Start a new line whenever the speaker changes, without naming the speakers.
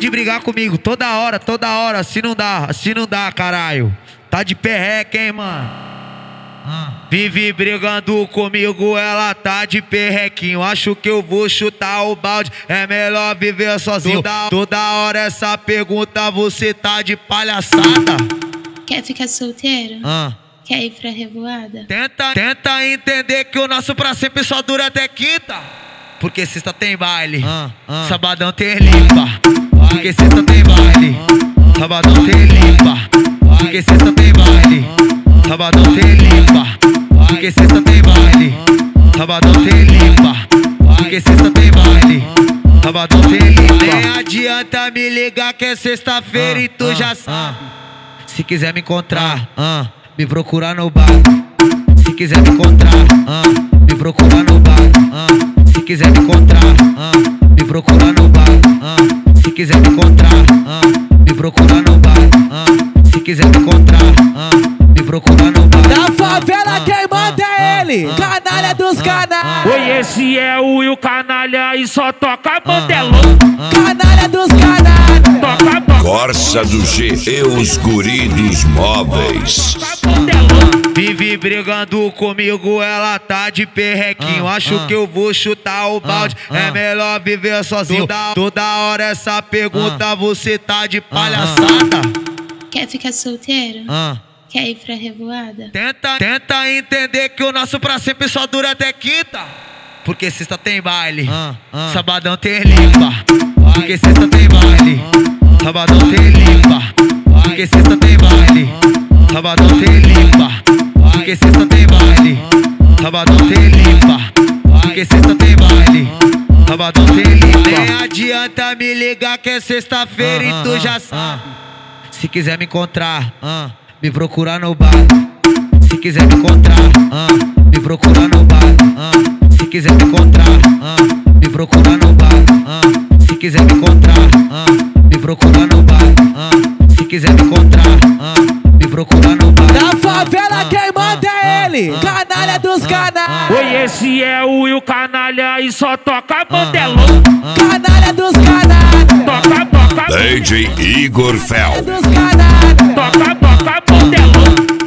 de brigar comigo toda hora, se não dá, caralho. Tá de perreca, hein, mano? Vive brigando comigo, ela tá de perrequinho. Acho que eu vou chutar o balde, é melhor viver sozinho. Toda hora essa pergunta, você tá de palhaçada.
Quer ficar solteiro? Quer ir pra revoada?
Tenta entender que o nosso pra sempre só dura até quinta. Porque sexta tem baile, sabadão tem limpa. Porque sexta tem baile, sabadão tem limpa. Porque sexta tem baile, sabadão tem limpa. Porque sexta tem baile, sabadão tem limpa. Porque sexta tem baile, sabadão tem limpa. Nem adianta me ligar que é sexta-feira e tu já sabe. Se quiser me encontrar, me procurar no bar. Se quiser me encontrar, me procurar no bar. Se quiser me encontrar, me procurar no bar. Se quiser me encontrar, me procurar no bar. Se quiser me encontrar, me procurar no bar.
Da favela quem manda é ele, canalha dos canalhas.
Oi, esse é o Will Canalha e só toca bandelão.
Canalha dos canalhas.
Toca
Corsa do G e os guri dos móveis.
Vive brigando comigo, ela tá de perrequinho. Acho que eu vou chutar o balde, é melhor viver sozinho. Toda hora essa pergunta, você tá de palhaçada.
Quer ficar solteiro? Quer ir pra revoada?
Tenta entender que o nosso pra sempre só dura até quinta. Porque sexta tem baile, sabadão tem limpa. Porque sexta tem baile, sabadão tem limpa. Porque sexta tem baile, sabadão tem limpa. Porque sexta tem baile, sabadão tem limpa. Porque sexta tem baile, sabadão tem limpa. Nem adianta me ligar que é sexta-feira e tu já sabe. Se quiser me encontrar, me procurar no bar. Se quiser me encontrar, me procurar no bar. Se quiser me encontrar, me procurar no bar. Se quiser me encontrar, me procurar no bar. Se quiser me encontrar, me procurar no bar.
Da favela quem manda é ele, canalha dos canalhas.
Oi, esse é o Will Canalha e só toca bandelão.
Canalha dos canalhas.
Toca
DJ Igor Fel.
Dos canalhas.
bandelão.